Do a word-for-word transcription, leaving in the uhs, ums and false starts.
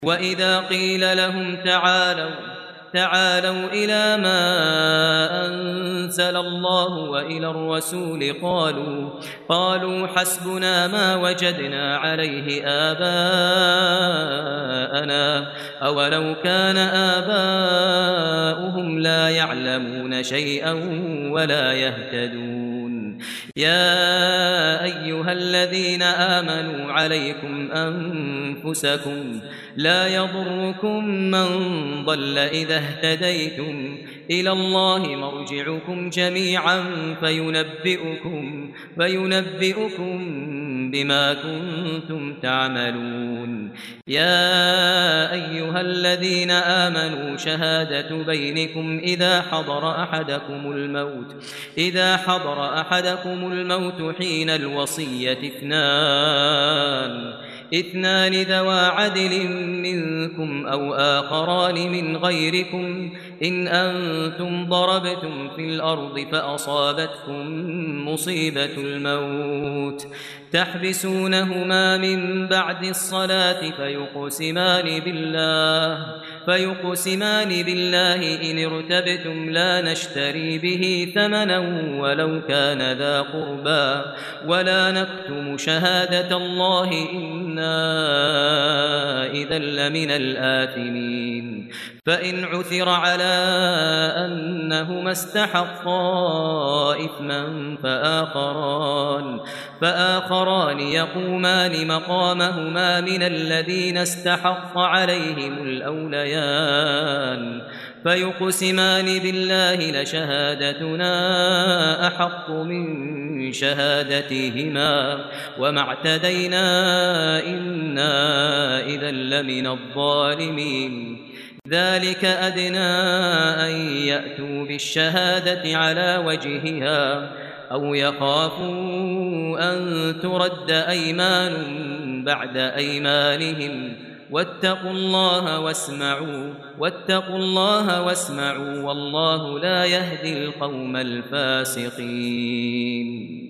وإذا قيل لهم تعالوا تعالوا إلى ما أنزل الله وإلى الرسول قالوا قالوا حسبنا ما وجدنا عليه آباءنا أولو كان آباؤهم لا يعلمون شيئا ولا يهتدون. يا أيها الذين آمنوا عليكم أنفسكم لا يضركم من ضل إذا اهتديتم إلى الله مرجعكم جميعا فينبئكم, فينبئكم بما كنتم تعملون. يا أيها الذين آمنوا شهادة بينكم إذا حضر أحدكم الموت إذا حضر أحدكم الموت حين الوصية اثنان اثنان ذوى عدل منكم أو آخران من غيركم إن أنتم ضربتم في الأرض فأصابتكم مصيبة الموت تحبسونهما من بعد الصلاة فيقسمان بالله فيقسمان بالله إن ارتبتم لا نشتري به ثمنا ولو كان ذا قربى ولا نكتم شهادة الله إنا إذا لمن الآثمين. فإن عثر على أنهما استحقا إثما فآخران, فآخران يقومان مقامهما من الذين استحق عليهم الأوليان فيقسمان بالله لشهادتنا أحق من شهادتهما وما اعتدينا إنا إذا لمن الظالمين. ذلك أدنى أن يأتوا بالشهادة على وجهها أو يخافوا أن ترد أيمان بعد أيمانهم واتقوا الله واسمعوا واتقوا الله واسمعوا والله لا يهدي القوم الفاسقين.